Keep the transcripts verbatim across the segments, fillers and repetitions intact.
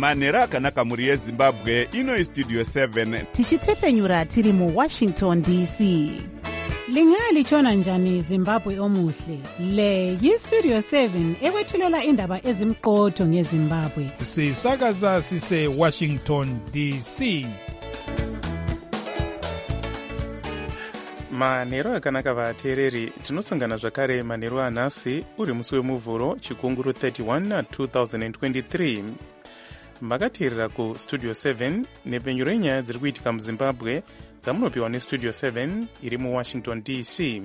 manhero akanaka mhuri yezimbabwe. Ino istudio seven tichitefenyura tiri muwashington D C. Lingalitshona njani Zimbabwe omuhle? Le yistudio seven ekwethulela indaba ezimqotho ngeZimbabwe. Sisakaza sise Washington D C. manhero akanaka vateereri, tinosangana zvakare manhero anhasi uri musi wemuvhuro chikunguru thirty-one two thousand twenty-three. Makateerera kustudio seven nepfenyuro yenyaya dziri kuitika muzimbabwe dzamunopiwa nestudio seven iri muwashington D C.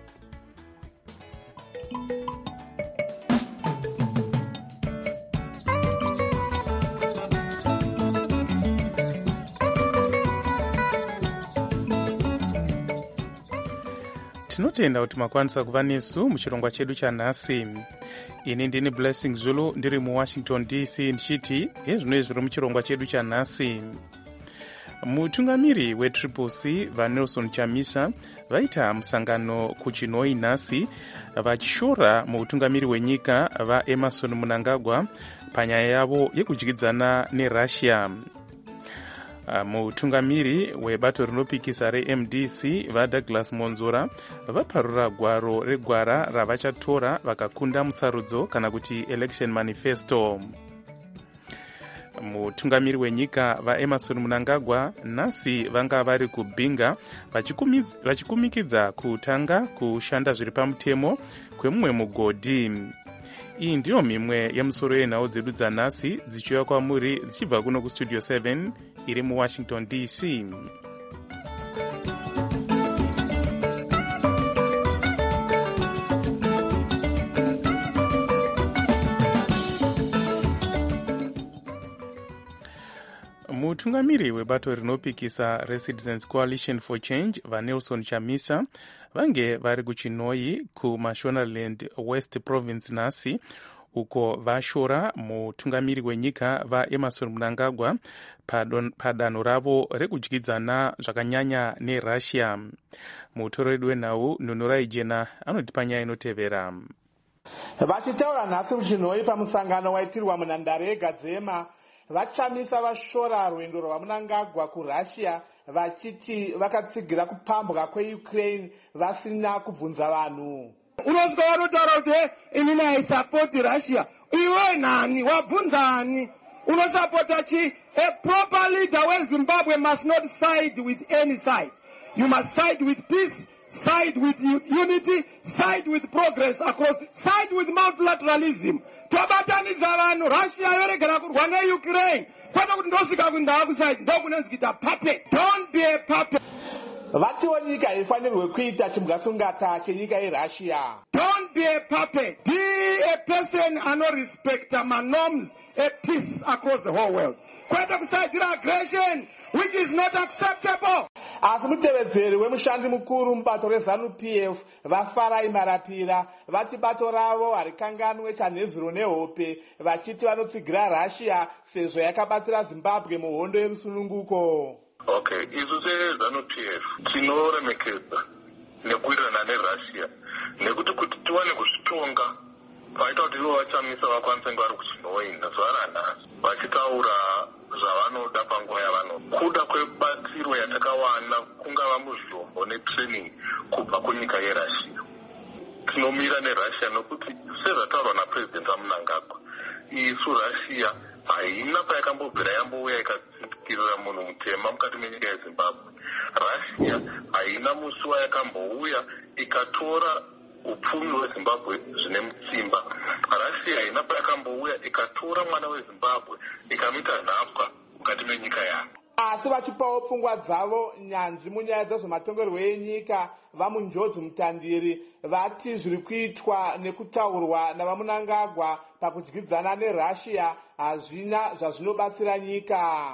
Tinotenda kuti makwanisa kuva nesu muchirongwa chedu chanhasi. Ini ndini Blessing Zulu ndiri muwashington D C ndichiti hezvino zviri muchirongwa chedu chanhasi. Mutungamiri wetriple C vaNelson Chamisa vaita musangano kuChinoi nhasi vachishora muutungamiri wenyika vaEmerson Mnangagwa panyaya yavo yekudyidzana neRussia. Mutungamiri webato rinopikisa reM D C vaDouglas Monzora vaparura gwaro regwara ravachatora vakakunda musarudzo kana kuti election manifesto. Mutungamiri wenyika vaEmerson Mnangagwa nhasi vanga vari kubhinga vachikumikidza kutanga kushanda zviri pamutemo kwemumwe mugodhi. Iyi ndiyo mimwe yemusoro yenhau dzedu dzanhasi dzichiuya kwamuri dzichibva kuno kustudio seven iri muwashington D C. Mutungamiri webato rinopikisa reCitizens Coalition for Change vaNelson Chamisa vange vari kuChinoi kuMashonaland West Province nhasi uko vashora mutungamiri wenyika vaEmerson Mnangagwa padanho ravo rekudyidzana zvakanyanya neRussia. Mutoro wedu wenhau Nunurai Jena anotipa nyaya inotevera. Vachitaura nhasi kuChinoi pamusangano waitirwa munhandare yeGadzema, vaChamisa vashora rwendo rwaMnangagwa kuRussia vachiti vakatsigira kupambwa kweUkraine vasina kubvunza vanhu. Unozwa vanotaura kuti inini aisapoti Russia. Iwe nani? Wabvunzani? Unosapota chi? A proper leader weZimbabwe must not side with any side. You must side with peace, side with unity, side with progress across, side with multilateralism. Tobataniza vanhu. Russia yoregera kurwa neUkraine. Kwata kuti ndosvika kundava kuside ndokunonzikita puppet. Don't be a puppet. Vatiwo nyika haifanirwe kuita chimbwasungata chenyika yeRussia. Don't be a puppet. Be a person anorespecta manorms, a peace across the whole world. Kwata kusaidira aggression, which is not acceptable. Asi mutevedzeri wemushandi mukuru mubato reZANU P F vaFarai Marapira vati bato ravo harikanganwe chanhezuro nehope vachiti vanotsigira Russia sezvo yakabatsira Zimbabwe muhondo yemusununguko. Okay, isu seZANU P F tinoremekedza nekuwirirana neRussia nekuti kuti tiwane kuzvitonga paita kuti ivo vaChamisa vakwanise kunge vari kuChinoi zuva ranhasi vachitaura zvavanoda panguva yavanoda kuda kwebatsiro yatakawana kungava muzvombo netraining kubva kunyika yeRussia. Tinomira neRussia nokuti sezvataurwa naPresident Mnangagwa, isu Russia haina payakambobvira yambouya ikatsikirira munhu mutema mukati menyika yeZimbabwe. Russia haina musi wayakambouya ikatora upfumi hweZimbabwe zvine mutsimba. Russia haina payakambouya ikatora mwana weZimbabwe ikamuita nhapwa mukati menyika yavo. Asi vachipawo pfungwa dzavo nyanzvi munyaya dzezvematongerwo enyika vamunjodzi mutandiri vati zviri kuitwa nekutaurwa navaMnangagwa pakudyidzana neRussia hazvina zvazvinobatsira nyika.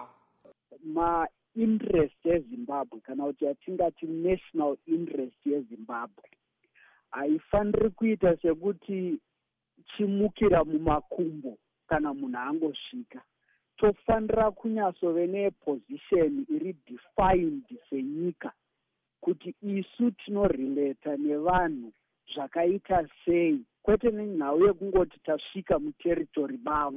Ma-interest yeZimbabwe kana kuti yatingati national interest yeZimbabwe haifaniri kuita sekuti chimukira mumakumbo kana munhu angosvika. Tofanira kunyasove neposition iri defined senyika kuti isu tinorelata nevanhu zvakaita sei, kwete nenhau yekungoti tasvika muteritori bavo.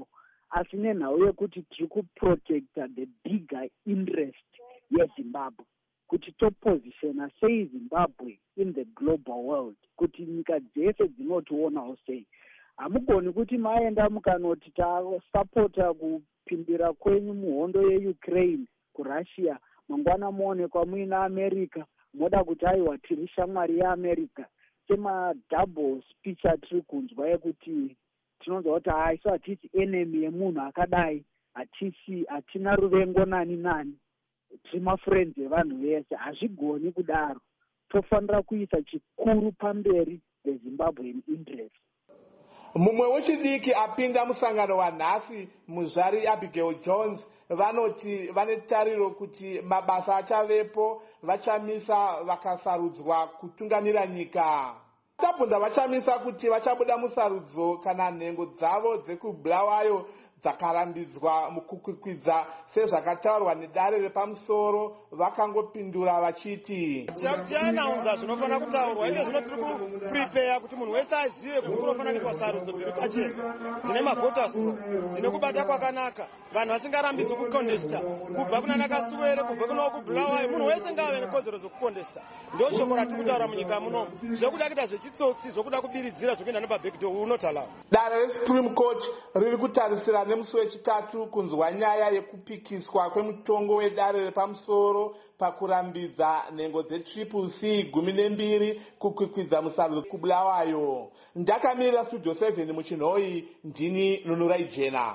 asi nenhau yekuti tiri kuprotecta the bigger interest yezimbabwe, kuti topositiona sei zimbabwe in the global world, kuti nyika dzese dzinotionawo sei. Hamugoni kuti maenda mukanoti tasapota kupindira kwenyu muhondo yeukraine kurussia, mangwana muonekwa muina america moda kuti aiwa tiri shamwari yeamerica. Semadouble speech atiri kunzwa yekuti tinonzwa kuti hai so hatisi enemy yemunhu akadai, hatisi hatina ruvengo nani nani, tiri mafriends evanhu vese. Hazvigoni kudaro. Tofanira kuisa chikuru pamberi vezimbabwean interest. Mumwe wechidiki apinda musangano wanhasi, muzvari Abigail Jones, vanoti vane tariro kuti mabasa achavepo vachamisa vakasarudzwa kutungamira nyika. Tabvunza vachamisa kuti vachabuda musarudzo kana nhengo dzavo dzekubulawayo dzakarambidzwa mukukwikwidza sezvakataurwa nedare repamusoro. Vakangopindura vachiti tianaunza zvinofanira kutaurwa, ine zvino tiri kuprepare kuti munhu wese azive kuti kunofanira kuitwa sarudzo dziri pachena, dzine mavhotas dzine kubata kwakanaka, vanhu vasingarambidzwi kukondesta kubva kuna Nakasuwere, kubva kuna Okubulawayo. Munhu wese ngave nekodzero dzokukondesta. Ndo shoko ratiri kutaura munyika muno, zvokuda kuita zvechitsotsi, zvokuda kubiridzira, zvokuenda nepabhekidho unotalawa. Dare reSupreme Court riri kutarisira nemusi wechitatu kunzwa nyaya yekupikiswa kwemutongo wedare repamusoro pakurambidza nhengo dzetriple C gumi nembiri kukwikwidza musarudzo kubulawayo. Ndakamirira Studio seven muchinhoi, ndini Nunurai Jena.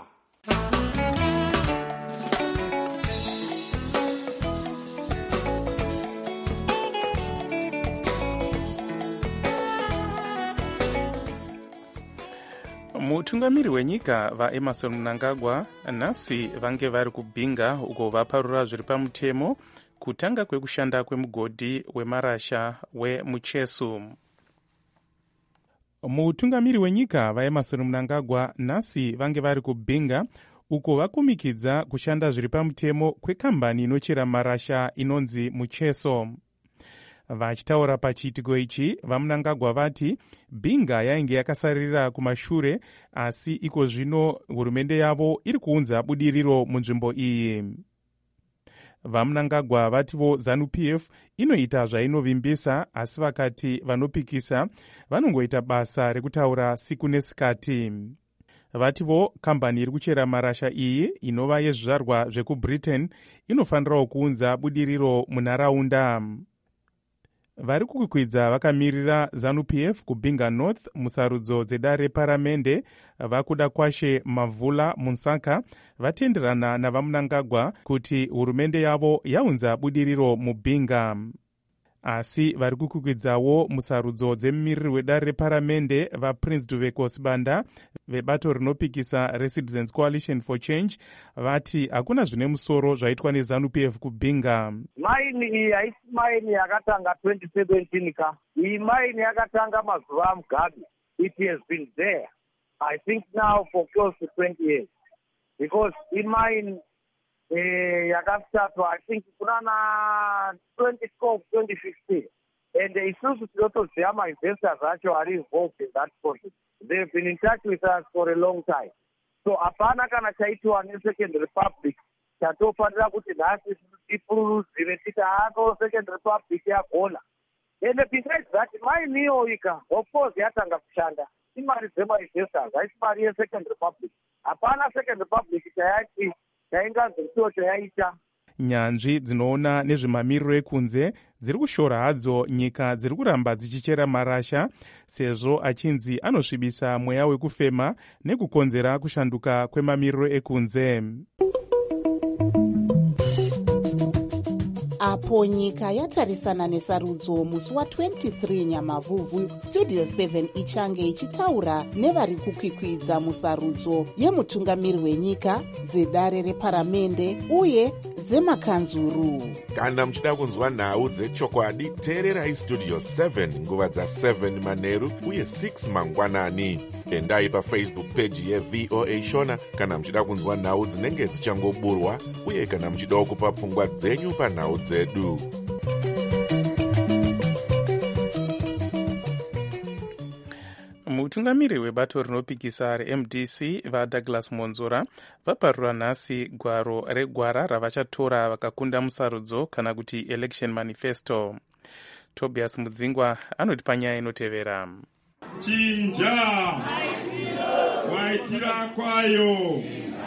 mutungamiri wenyika vaEmmerson Mnangagwa nhasi vange vari kubhinga uko vaparura zviri pamutemo kutanga kwekushanda kwemugodhi wemarasha wemuchesu. mutungamiri wenyika vaEmmerson Mnangagwa nhasi vange vari kubhinga uko vakumikidza kushanda zviri pamutemo kwekambani inochera marasha inonzi mucheso. Vachitaura pachiitiko ichi, vaMnangagwa vati bhinga yainge yakasarira kumashure, asi iko zvino hurumende yavo iri kuunza budiriro munzvimbo iyi. VaMnangagwa vativo ZANU-P F inoita zvainovimbisa, asi vakati vanopikisa vanongoita basa rekutaura siku nesikati. Vativo kambani iri kuchera marasha iyi inova yezvizvarwa zvekuBritain inofanirawo kuunza budiriro munharaunda. Vari kukwikwidza vakamirira ZANU-P F kubhinga North musarudzo dzedare reparamende vakuda kwashe Mavula Munsaka vatenderana navaMnangagwa kuti hurumende yavo yaunza budiriro mubhinga. Asi vari kukwikwidzawo musarudzo dzemumiriri wedare reparamende vaPrince Duveko Sibanda vebato rinopikisa reCitizens Coalition for Change vati hakuna zvine musoro zvaitwa neZANU-P F kubhinga. Maini iyi haisi maini yakatanga twenty seventeen ka. Iyi maini yakatanga mazuva aMugabe. It has been there, I think now for close to twenty years. Because in mine Eh, yakastartwa I think kunana twenty twelve twenty fifteen, and isusu tinotoziva ma-investors acho are involved in that project. They've been in touch with us for a long time. So hapana kana chaitwa neSecond Republic chatofanira kuti nhasi tipururudzire titi hapo Second Republic yagona. And besides that, mine iyoika of course yatanga kushanda imari dzema-investors, haisi mari yeSecond Republic. Hapana Second Republic chayati nyanzvi dzinoona nezvemamiriro ekunze dziri kushora hadzo nyika dziri kuramba dzichichera marasha, sezvo achinzi anosvibisa mweya wekufema nekukonzera kushanduka kwemamiriro ekunze. Apo nyika yatarisana nesarudzo musi wa23 Nyamavhuvhu, Studio seven ichange ichitaura nevari kukwikwidza musarudzo yemutungamiri wenyika, dzedare reparamende uye dzemakanzuru. Kana muchida kunzwa nhau dzechokwadi, teererai Studio seven nguva dza7 manheru uye six mangwanani. Endai paFacebook page yeV O A Shona kana muchida kunzwa nhau dzinenge dzichangoburwa uye kana muchida kupa pfungwa dzenyu panhau dzedu. utungamiri hwebato rinopikisa reM D C vaDouglas Monzora vaparura nhasi gwaro regwara ravachatora vakakunda musarudzo kana kuti election manifesto. Tobias Mudzingwa anoti panyaya inotevera. Chinja waitira kwayo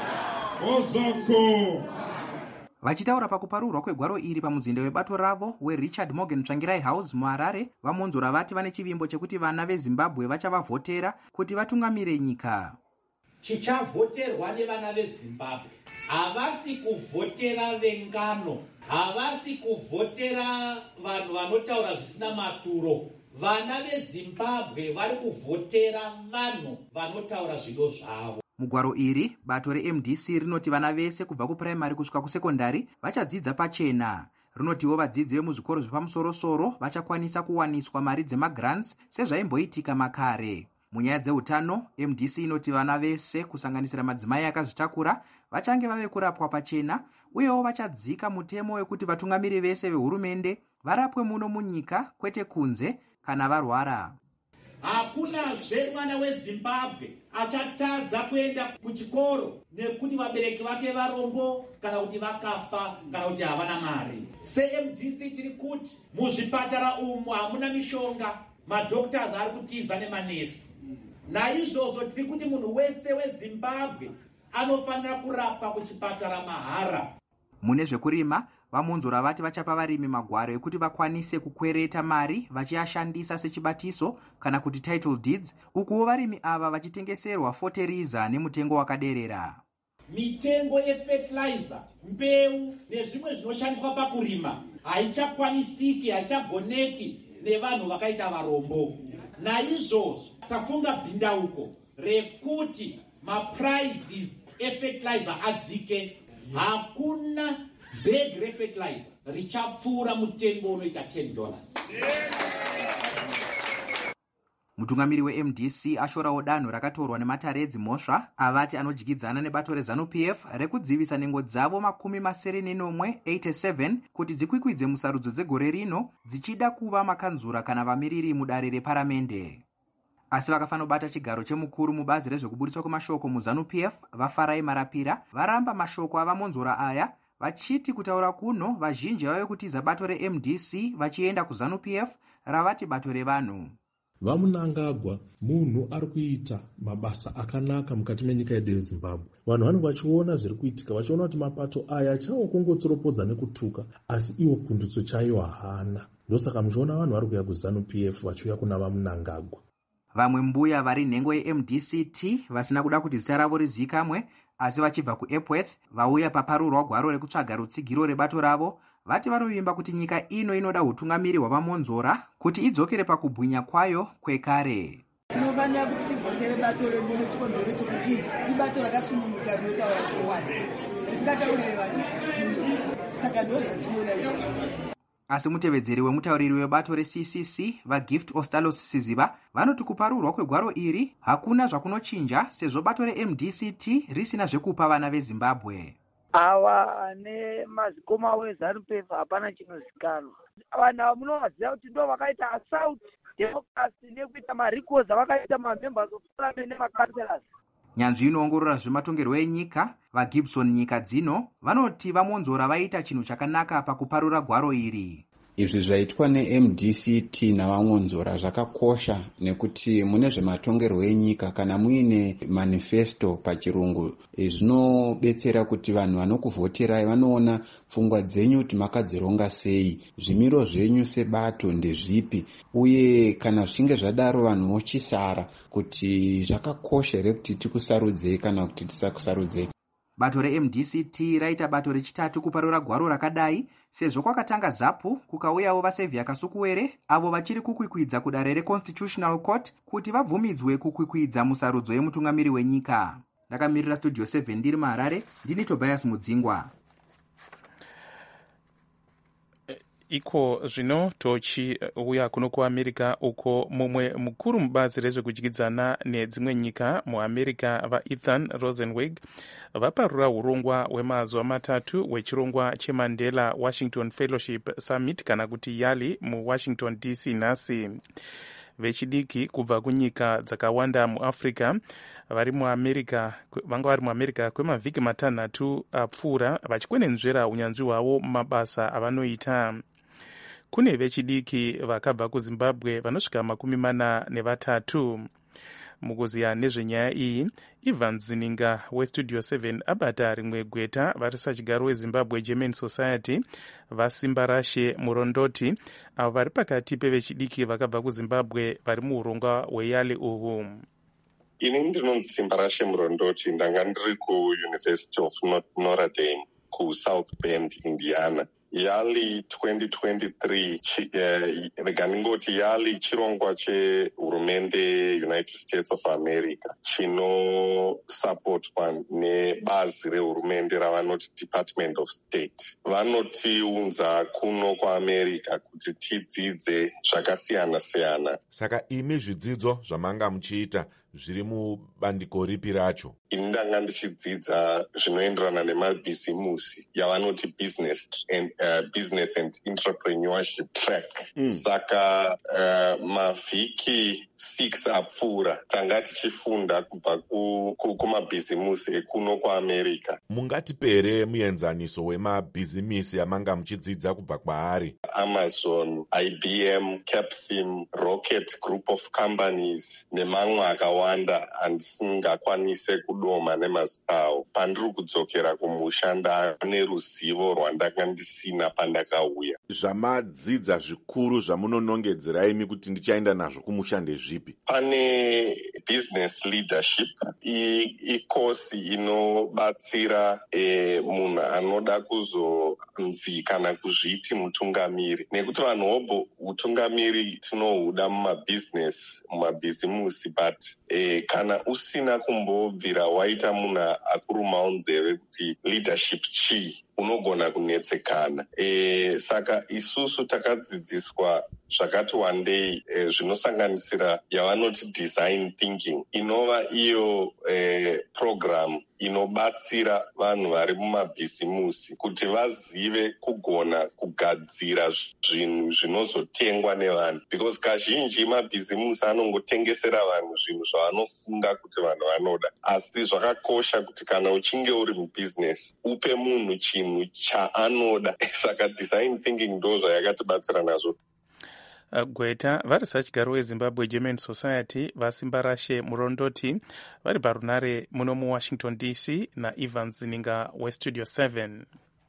ozoko. Vachitaura pakuparurwa kwegwaro iri pamuzinda webato ravo weRichard Morgan Tsvangirai House muHarare, vaMonzora vati vane chivimbo chekuti vana veZimbabwe vachavavhotera kuti vatungamire nyika. Chichavhoterwa nevana veZimbabwe. Havasi kuvhotera vengano, havasi kuvhotera vanhu vanotaura zvisina maturo. Vana veZimbabwe vari kuvhotera vanhu vanotaura zvido zvavo. Mugwaro iri, bato reM D C rinoti vana vese kubva kupuraimari kusvika kusekondari vachadzidza pachena. Rinotiwo vadzidzi vemuzvikoro zvepamusoro-soro vachakwanisa kuwaniswa mari dzemagrants sezvaimboitika makare. Munyaya dzeutano, M D C inoti vana vese kusanganisira madzimai akazvitakura vachange vave kurapwa pachena, uyewo vachadzika mutemo wekuti vatungamiri vese vehurumende varapwe muno munyika kwete kunze kana varwara. Hakunazve mwana weZimbabwe achatadza kuenda kuchikoro nekuti vabereki vake varombo kana kuti vakafa kana kuti havana mari. SeM D C tiri kuti muzvipatara umu hamuna mishonga, madhoktors ari kutiza nemanesi. Naizvozvo tiri kuti munhu wese weZimbabwe anofanira kurapwa kuchipatara mahara. Mune zvekurima, vaMonzora vati vachapa varimi magwaro ekuti vakwanise kukwereta mari vachiashandisa sechibatiso kana kuti title deeds, ukuwo varimi ava vachitengeserwa foteriza nemutengo wakaderera. Mitengo yefertilizer, mbeu nezvimwe zvinoshandiswa pakurima haichakwanisiki, haichagoneki nevanhu vakaita varombo. Naizvozvo tafunga bhindauko rekuti maprizes efertilizer adzike. Hakuna bag refertilizer richapfuura mutengo unoita ten dollars. Mutungamiri weM D C ashorawo danho rakatorwa nemataredzi mhosva avati anodyidzana nebato reZANU-P F rekudzivisa nengo dzavo makumi masere nenomwe eighty-seven kuti dzikwikwidze musarudzo dzegore rino dzichida kuva makanzura kana vamiriri mudare reparamende. Asi vakafanobata chigaro chemukuru mubazi rezvekuburitswa kwemashoko muZANU-P F vaFarai Marapira varamba mashoko avaMonzora aya vachiti kutaura kuno vazhinji vave kutiza bato reM D C vachienda kuZANU-P F ravati bato revanhu. Vamunangagwa munhu ari kuita mabasa akanaka mukati menyika yedu yeZimbabwe. Vanhu vanenge vachiona zviri kuitika, vachiona kuti mapato aya achawo kungotsoropodza nekutuka, asi iwo pundutso chaiwo hana. Ndosaka muchiona vanhu vari kuuya kuZANU-P F vachiuya kuna Vamunangagwa. Vamwe mbuya vari nhengo yeM D C T vasina kuda kuti zita ravo rizikamwe, asi vachibva kuEpworth vauya paparurwa gwaro rekutsvaga rutsigiro rebato ravo, vati vanovimba kuti nyika ino inoda utungamiri hwavaMonzora kuti idzokere pakubwinya kwayo kwekare. Tinofanira kuti tivhotera bato redu nechikonzero chekuti ibato rakasununguka rinotaura chokwadi risingataurire vanhu. Saka ndozvatinoda izvozvo. Asi mutevedzeri wemutauriri webato reC C C vaGift Ostalos Siziva vanoti kuparurwa kwegwaro iri hakuna zvakunochinja sezvo bato reM D C T risina zvekupa vana veZimbabwe. Ava ane mazikoma weZANU-P F hapana chinozikanwa. Vanhu ava munovaziva kuti ndo vakaita assault democracy nekuita marikos avakaita mamembers of parliament nemakanselas. Nyanzvi inoongorora zvematongerwo enyika vaGibson nyika dzino vanoti vaMonzora vaita chinhu chakanaka pakuparura gwaro iri. Izvi zvaitwa neM D C T navaMonzora zvakakosha nekuti mune zvematongerwo enyika kana muine manifesto pachirungu zvinobetsera kuti vanhu vanokuvhoterai vanoona pfungwa dzenyu kuti makadzironga sei, zvimiro zvenyu sebato ndezvipi, uye kana zvichinge zvadaro vanhu vochisara kuti zvakakosha here kuti tikusarudzei kana kuti tisakusarudzei. Bato reM D C T raita bato rechitatu kuparura gwaro rakadai sezvo kwakatanga zapu kukauyawo vaSevia Kasukuwere avo vachiri kukwikwidza kudare reConstitutional Court kuti vabvumidzwe kukwikwidza musarudzo yemutungamiri wenyika. Ndakamirira Studio seven ndiri muHarare, ndini Tobias Mudzingwa. Iko zvino tochiuya kuno kuAmerica uko mumwe mukuru mubazi rezvekudyidzana nedzimwe nyika muAmerica vaEthan Rosenweg vaparura urongwa hwemazuva matatu hwechirongwa cheMandela Washington Fellowship Summit kana kuti YALI muWashington D C nhasi. vechidiki kubva kunyika dzakawanda muafrica vari muamerica vanga vari muamerica kwemavhiki matanhatu apfuura vachikwenenzvera unyanzvi hwavo mumabasa avanoita. Kune vechidiki vakabva kuzimbabwe vanosvika makumi mana nevatatu. Mukuziya nezvenyaya iyi, Ivan Zininga westudio seven abata rimwe gweta varisachigaro wezimbabwe German Society vasimba rashe murondoti avo vari pakati pevechidiki vakabva kuzimbabwe vari muurongwa hweyale uhu. Ini ndinonzi simba rashe murondoti, ndanga ndiri kuUniversity of Notre Dame kuSouth Bend, Indiana. Yali twenty twenty-three rega ndingoti Yali chirongwa chehurumende United States of America chinosupportwa nebazi rehurumende ravanoti Department of State. Vanotiunza kuno kwaAmerica kuti tidzidze zvakasiyana siyana. Saka imi zvidzidzo zvamanga muchiita zviri mubandiko ripi racho? Ini ndanga ndichidzidza zvinoenderana nemabhizimusi yavanoti business and uh, business and entrepreneurship track. Mm. Saka uh, mavhiki six apfuura tanga tichifunda kubva kumabhizimusi ekuno kwaAmerica. Mungatipere muenzaniso wemabhizimisi yamanga muchidzidza kubva kwaari? Amazon, I B M, Capsim, Rocket Group of Companies nemamwe akawanda andisingakwanise kudoma nemazita awo. Pandiri kudzokera kumushanda neruzivo rwandanga ndisina pandakauya. Zvamadzidza zvikuru zvamunonongedzera imi kuti ndichaenda nazvo kumushande zvipi? Pane business leadership, ikosi inobatsira e, munhu anoda kuzonzi kana kuzviti mutungamiri. Nekuti vanhu hobho utungamiri tinohuda mumabusiness, mumabhizimusi, but e, kana usina kumbobvira waita munhu akurumawo nzeve kuti leadership chii, unogona kunetsekana. E, saka isusu takadzidziswa zvakati wandei e, zvinosanganisira yavanoti design thinking, inova iyo e, program inobatsira vanhu vari mumabhizimusi kuti vazive kugona kugadzira zvinhu zvinozotengwa nevanhu, because kazhinji mabhizimusi anongotengesera vanhu zvinhu zvavanofunga kuti vanhu vanoda. Asi zvakakosha kuti kana uchinge uri mubusiness upe munhu chinhu chaanoda. Saka design thinking ndo zvayakatibatsira nazvo. Gweta varisachigaro weZimbabwe German Society vasimba rashe murondoti vari parunare muno muWashington D C naIvan Zininga westudio seven.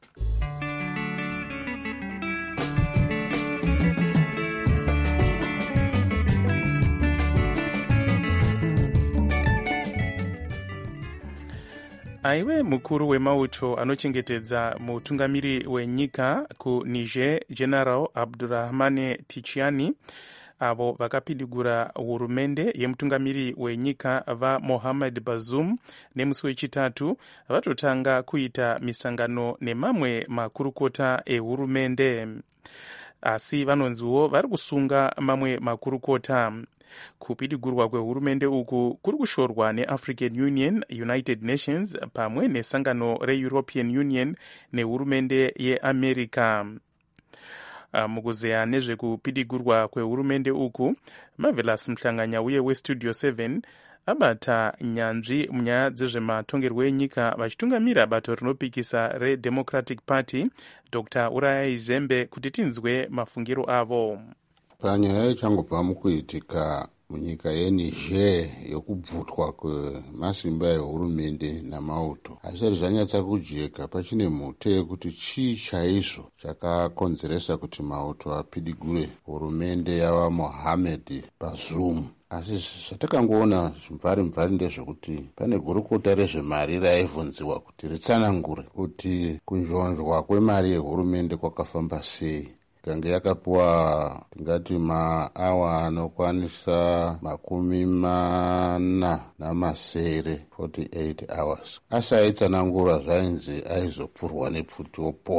Aiwe mukuru wemauto anochengetedza mutungamiri wenyika kuNiger General Abdurrahmane Tichiani avo vakapidigura hurumende yemutungamiri wenyika vaMohamed Bazoum nemusi wechitatu vatotanga kuita misangano nemamwe makurukota ehurumende, asi vanonziwo vari kusunga mamwe makurukota. Kupidigurwa kwehurumende uku kuri kushorwa neAfrican Union, United Nations pamwe nesangano reEuropean Union nehurumende yeAmerica. Mukuzeya nezvekupidigurwa kwehurumende uku, Marvelous Mhlanganya uye westudio seven abata nyanzvi munyaya dzezvematongerwo enyika vachitungamira bato rinopikisa reDemocratic Party Doctor Uraya Zembe kuti tinzwe mafungiro avo. Panyaya ichangobva mukuitika munyika yeNiger yokubvutwa kwemasimba ehurumende namauto, hazvisati zvanyatsa kujeka pachine mhute yekuti chii chaizvo chakakonzeresa kuti mauto apidigure hurumende yava Mohamed Bazoum. Asi zvatakangoona zvimvari mvari ndezvekuti pane gurukota rezvemari raivhunziwa kuti ritsanangure kuti kunzvonzwa kwemari yehurumende kwakafamba sei. Kange yakapuwa tingati maawa anokwanisa makumi mana namasere forty-eight hours. Asaitsanangura zvainzi aizopfurwa nepfuti opondwa.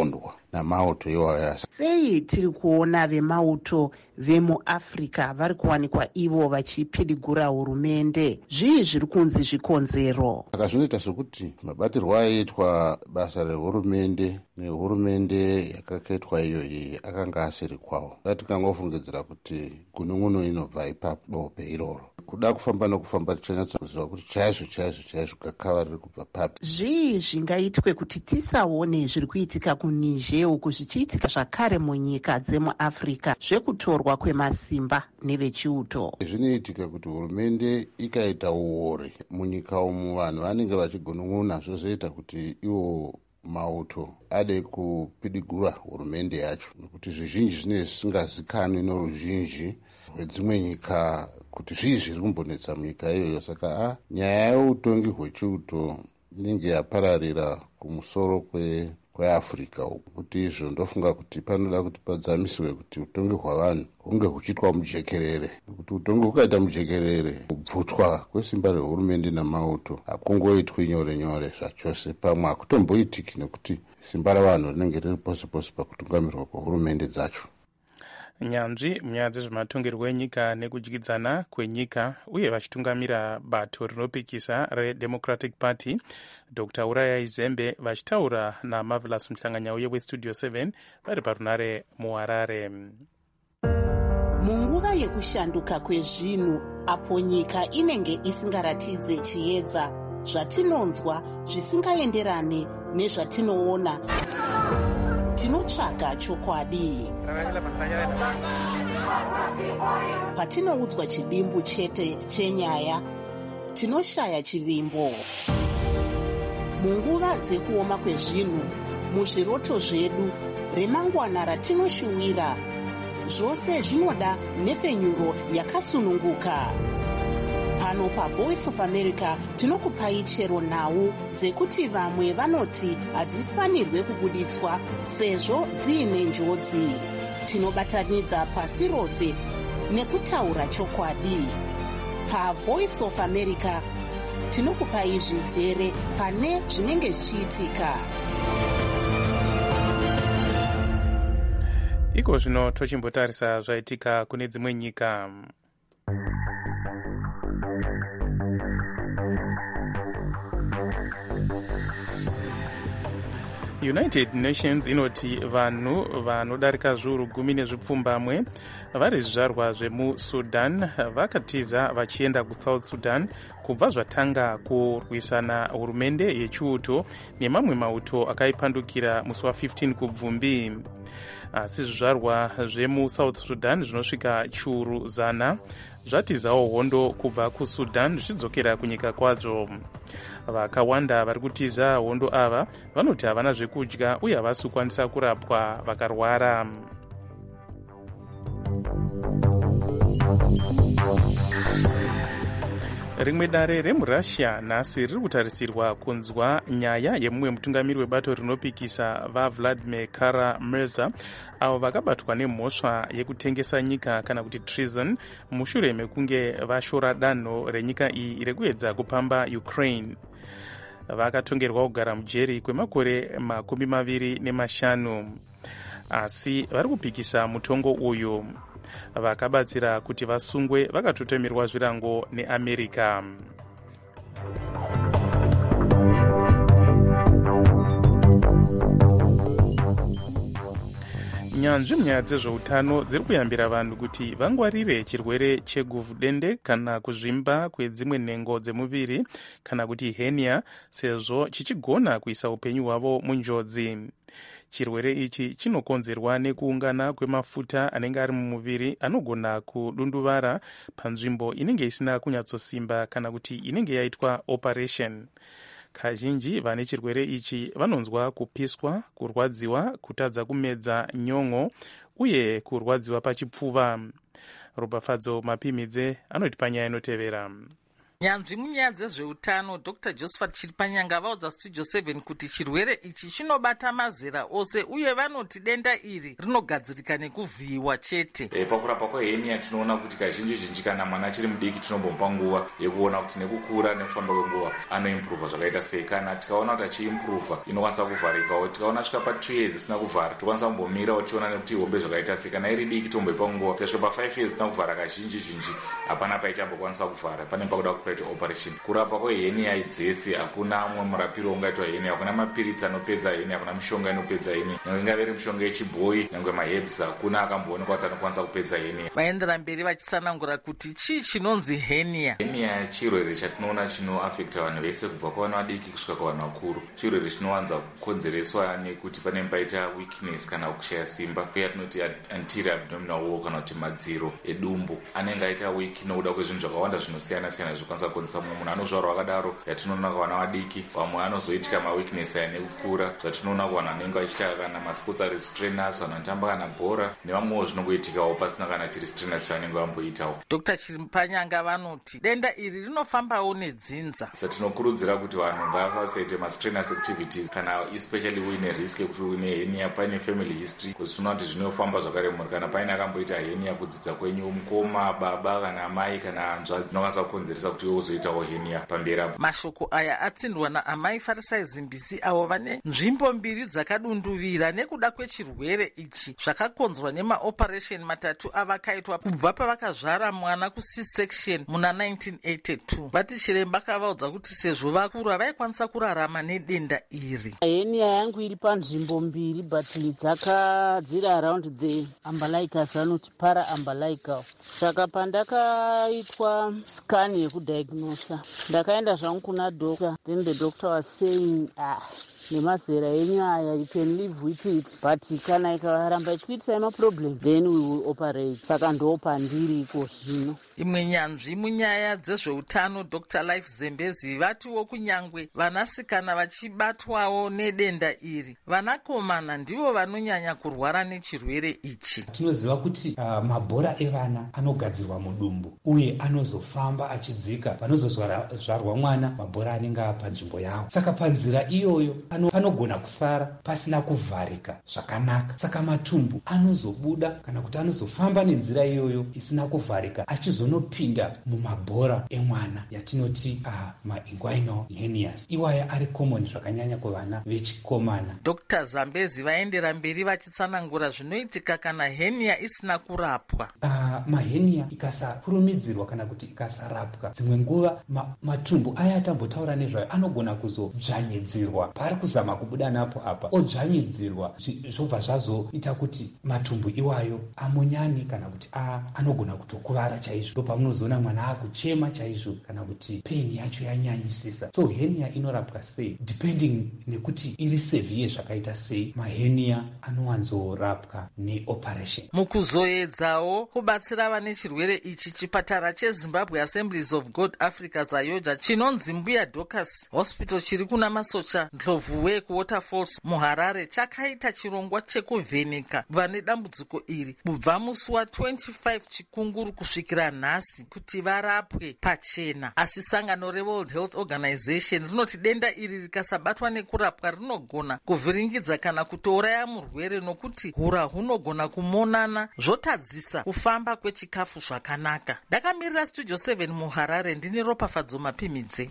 namauto iwayo. Sei tiri kuona vemauto vemuafrica vari kuwanikwa ivo vachipidigura hurumende? Zvii zviri kunzi zvikonzero? Saka zvinoita sekuti mabatirwo aiitwa basa rehurumende nehurumende yakaketwa iyoyi akanga asiri kwawo. Ngatikangofungidzira kuti gunun'uno inobva ipapo peiroro. Kuda kufamba nokufamba tichanyatsa kuziva kuti chaizvo chaizvo chaizvo gakava riri kubva papi. Zvii zvingaitwe kuti tisaone zviri kuitika kuNiger uku zvichiitika zvakare munyika dzemuafrica zvekutorwa kwemasimba nevechiuto? Zvinoitika kuti hurumende ikaita uore munyika umu, vanhu vanenge vachigunun'una, zvozoita kuti iwo mauto ade kupidigura hurumende yacho, nekuti zvizhinji zvinenge zvisingazikanwi noruzhinji rwedzimwe nyika kuti zvii zviri kumbonetsa munyika iyoyo. Saka a nyaya yeutongi hwechiuto inenge yapararira kumusoro kwe kweafrica uku, kuti izvo ndofunga kuti panoda kuti padzamiswe kuti utongi hwavanhu hunge huchiitwa mujekerere, kuti utongi hukaita mujekerere, kubvutwa kwesimba rehurumende namauto hakungoitwi nyore nyore zvachose, pamwe hakutomboitiki nekuti simba ravanhu rinenge riri pose pose pakutungamirwa kwehurumende dzacho. Nyanzvi munyaya dzezvematongerwo enyika nekudyidzana kwenyika uye vachitungamira bato rinopikisa reDemocratic Party, Doctor Urayai Zembe vachitaura naMarvelous Mhlanganyauye weStudio seven vari parunare muHarare. Munguva yekushanduka kwezvinhu, apo nyika inenge isingaratidze chiedza, zvatinonzwa zvisingaenderane nezvatinoona, tinotsvaga chokwadi. Patinoudzwa chidimbu chete chenyaya, tinoshaya chivimbo. Munguva dzekuoma kwezvinhu, muzviroto zvedu, remangwana ratinoshuwira, zvose zvinoda nhepfenyuro yakasununguka. Pano paVoice of America tinokupai chero nhau dzekuti vamwe vanoti hadzifanirwe kubuditswa sezvo dziine njodzi. Tinobatanidza pasi rose nekutaura chokwadi. PaVoice of America tinokupai zvizere pane zvinenge zvichiitika. Iko zvino tochimbotarisa zvaitika kune dzimwe nyika. United Nations inoti vanhu vanodarika zviuru gumi nezvipfumbamwe vari zvizvarwa zvemuSudan vakatiza vachienda kuSouth Sudan kubva zvatanga kurwisana hurumende yechiuto nemamwe mauto akaipandukira musi wa15 kubvumbi. Asi zvizvarwa zvemuSouth Sudan zvinosvika chiuru zana zvatizawo hondo kubva kuSudan zvichidzokera kunyika kwadzo. Vakawanda vari kutiza hondo ava vanoti havana zvekudya uye havasi kukwanisa kurapwa vakarwara. Rimwe dare remuRussia nhasi riri kutarisirwa kunzwa nyaya yemumwe mutungamiri webato rinopikisa vaVladimir Kara-Murza avo vakabatwa nemhosva yekutengesa nyika kana kuti treason mushure mekunge vashora danho renyika iyi rekuedza kupamba Ukraine. Vakatongerwa kugara mujeri kwemakore makumi maviri nemashanu, asi vari kupikisa mutongo uyu. Vakabatsira kuti vasungwe vakatotemerwa zvirango neAmerica. Nyanzvi munyaya dzezveutano dziri kuyambira vanhu kuti vangwarire chirwere cheguvhudende kana kuzvimba kwedzimwe nhengo dzemuviri kana kuti hernia, sezvo chichigona kuisa upenyu hwavo munjodzi. Chirwere ichi chinokonzerwa nekuungana kwemafuta anenge ari mumuviri anogona kudunduvara panzvimbo inenge isina kunyatsosimba kana kuti inenge yaitwa operation. Kazhinji vane chirwere ichi vanonzwa kupiswa, kurwadziwa, kutadza kumedza nyongo uye kurwadziwa pachipfuva. Robafadzo Mapimidze anoti panyaya inotevera. nyanzvi munyaya dzezveutano Dr Josephat Chiripanyanga vaudza Studio seven kuti chirwere ichi chinobata mazera ose uye vanoti denda iri rinogadzirika nekuvhiyiwa chete. E, pakurapa kwehenia tinoona kuti kazhinji zhinji kana mwana chiri mudiki tinombomupa nguva yekuona kuti nekukura nekufamba kwenguva anoimprova zvakaita sei. Kana tikaona kuti achiimprova inokwanisa kuvharikawo, tikaona svika pa two years isina kuvhara tokwanisa kumbomira tichiona nekuti ihombe zvakaita sei. Kana iri diki tomboipa nguva tasvika pa five years isina kuvhara kazhinji zhinji hapana paichambokwanisa kuvhara, pane pakuda kupaita operation. Kurapa kwehenia dzese hakuna amwe murapiro ungaitwa henia, hakuna mapiritsi anopedza henia, hakuna mishonga inopedza henia, nyangwe ingave iri mishonga yechibhoyi nyangwe maherbs hakuna akamboonekwa kuti anokwanisa kupedza henia. Vaendera mberi vachitsanangura kuti chii chinonzi henia. Henia chirwere chatinoona chinoafekta vanhu vese kubva kuvana vadiki kusvika kuvanhu vakuru. Chirwere chinowanza kukonzereswa nekuti panenge paita weakness kana kushaya simba, uye yatinoti anterior abdominal wall kana kuti madziro edumbu anenge aita weak nokuda kwezvinhu zvakawanda zvinosiyana siyana zvinokwanisa kukonzesa mumwe munhu anozvarwa akadaro yatinoona kuvana vadiki. Vamwe anozoitika maweakness aya nekukura zvatinoona kuvanhu vanenge vachiita kana masports restrainers, vanhu vanotamba kana bhora nevamwewo zvinongoitikawo pasina kana chirestrainers chavanenge vamboitawo. Dr Chiripanyanga vanoti denda iri rinofambawo nedzinza. Satinokurudzira kuti vanhu ngavasaite mastrainers activities kana especially uine risk yekuti uine henia, paine family history kuti tinoona kuti zvinofamba zvakare mhuri. Kana paine akamboita henia kudzidza kwenyu, mukoma, baba kana mai kana hanzvadzi dzinokwanisa kukonzeresa kuti uzoitawo henia pamberi apo. Mashoko aya atsindwa naamai Farisai Zimbisi avo vane nzvimbo mbiri dzakadunduvira nekuda kwechirwere ichi zvakakonzerwa nemaoperation matatu avakaitwa kubva pavakazvara mwana ku-C-section muna nineteen eighty-two. Vati chiremba akavaudza kuti sezvo vakura vaikwanisa kurarama nedenda iri. Henia yangu iri panzvimbo mbiri but dzakadziri around the umbilicus, vanoti para umbilical. Saka pandakaitwa scan yekudiagnosa ndakaenda zvangu kuna doctor, then the doctor was saying ah nemazera enyu aya you can live with it but kana ikaramba ichiitisa emaproblem then we will operate. Saka ndopandiri iko zvino. Imwe nyanzvi munyaya dzezveutano Dr Life Zembezi vatiwo kunyangwe vanasikana vachibatwawo nedenda iri, vanakomana ndivo vanonyanya kurwara nechirwere ichi. Tinoziva kuti uh, mabhora evana anogadzirwa mudumbu uye anozofamba achidzika panozozvarwa mwana mabhora anenge panzvimbo yawo. Saka panzira iyoyo anogona kusara pasina kuvharika zvakanaka. Saka matumbu anozobuda kana kuti anozofamba nenzira iyoyo isina kuvharika achizonopinda mumabhora emwana yatinoti uh, mainguinal hernias. Iwaya ari common zvakanyanya kuvana vechikomana. Dr Zambezi vaendera mberi vachitsanangura zvinoitika kana henia isina kurapwa. Uh, mahenia ikasakurumidzirwa kana kuti ikasarapwa, dzimwe nguva ma, matumbu aya atambotaura nezvayo anogona kuzodzvanyidzirwa paari kuzama kubuda napo apa odzvanyidzirwa zvobva zvazoita kuti matumbu iwayo amonyani kana kuti a anogona kutokuvara chaizvo. Ndo pamunozoona mwana akuchema chaizvo kana kuti pain yacho yanyanyisisa. So henia inorapwa sei depending nekuti iri severe zvakaita sei. Mahenia anowanzorapwa neoperation. Mukuzoedzawo kubatsira vane chirwere ichi, chipatara cheZimbabwe Assemblies of God Africa Zayoja chinonzi Mbuya Dorcas Hospital chiri kuna Masocha Ndlovu Way Waterfalls muHarare chakaita chirongwa chekuvheneka vane dambudziko iri kubva musi wa twenty-five chikunguru kusvikira nhasi kuti varapwe pachena. Asi sangano reWorld Health Organization rinoti denda iri rikasabatwa nekurapwa rinogona kuvhiringidza kana kutouraya murwere nokuti hura hunogona kumonana zvotadzisa kufamba kwechikafu zvakanaka. Ndakamirira Studio seven muHarare, ndine Ropafadzo Mapimidze.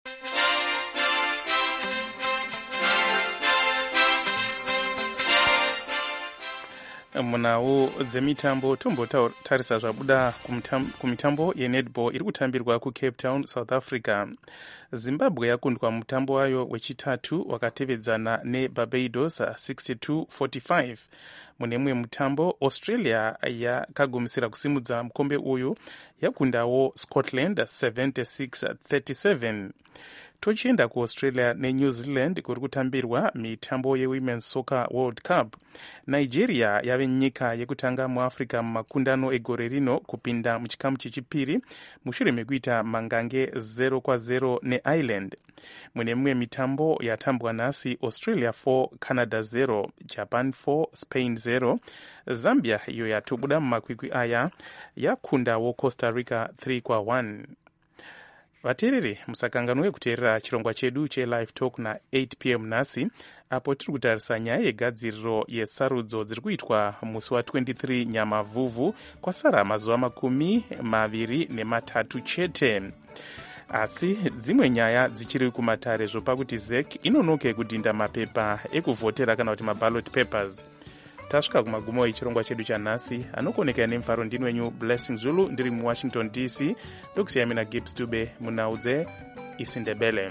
Munau dzemitambo tombotarisa zvabuda kumitambo yenetball iri kutambirwa kuCape Town, South Africa. Zimbabwe yakundwa mutambo wayo wechitatu wakatevedzana neBarbados sixty-two forty-five. Mune mumwe mutambo Australia yakagumisira kusimudza mukombe uyu yakundawo Scotland seventy-six thirty-seven. Tochienda kuAustralia neNew Zealand kuri kutambirwa mitambo yeWomen's Soccer World Cup. Nigeria yave nyika yekutanga muAfrica mumakundano egore rino kupinda muchikamu chechipiri mushure mekuita mangange zero kwa zero neIreland. Mune mumwe mitambo yatambwa nhasi Australia four Canada zero, Japan four Spain zero. Zambia iyo yatobuda mumakwikwi aya yakundawo Costa Rica three kwa one. vateereri musakanganwe kuteerera chirongwa chedu chelive talk na eight p m nhasi, apo tiri kutarisa nyaya yegadziriro yesarudzo dziri kuitwa musi wa twenty-three nyamavhuvhu, kwasara mazuva makumi maviri nematatu chete. Asi dzimwe nyaya dzichiri kumatare zvopa kuti Z E C inonoke kudhinda mapepa ekuvhotera kana kuti maballot papers. Tasvika kumagumo echirongwa chedu chanhasi, anokoneka nemufaro ndini wenyu Blessing Zulu, ndiri muWashington D C, ndokusiya mina Gibbs Dube munaudze isindebele.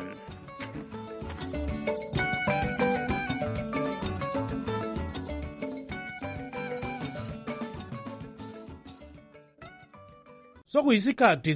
Sokuyisikhathi